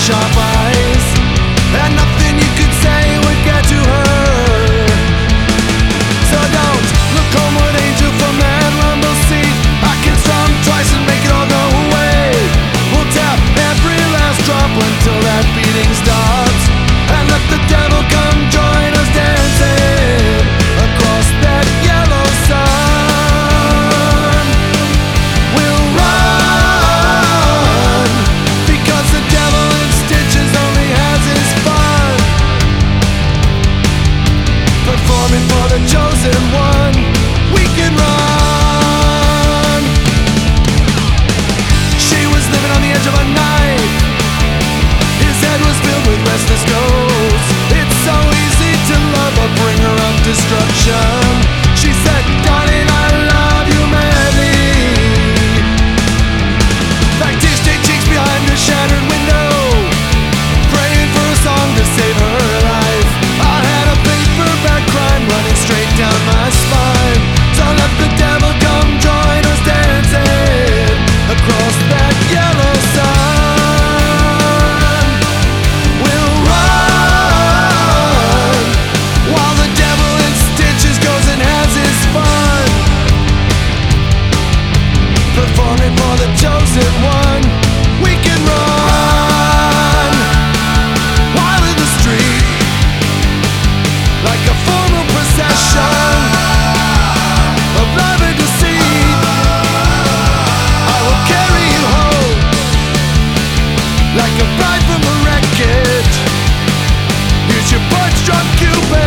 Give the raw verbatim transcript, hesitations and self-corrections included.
sharp eyes, and nothing you could say would get to her. So don't look homeward, angel, from that rumble seat. I can strum twice and make it all go away. We'll tap every last drop until that beating stops, and let the devil come join us dancing across that yellow sun. We'll run, because the devil in stitches only has his fun, performing for the chosen one. We can run. She was living on the edge of a knife. His head was filled with restless ghosts. It's so easy to love a bringer of destruction. She said, darling, I love you madly. Like tear-stained cheeks behind a shattered window, praying for a song to save her life. I had a paperback crime running straight down my spine. So let the devil come join us dancing across that yellow sun. We'll run, while the devil in stitches goes and has his fun, performing for the chosen one. We can run, while in the street, like a formal procession of love and deceit, I will carry you home like a bride from the wreckage. Here's your punch-drunk Cupid.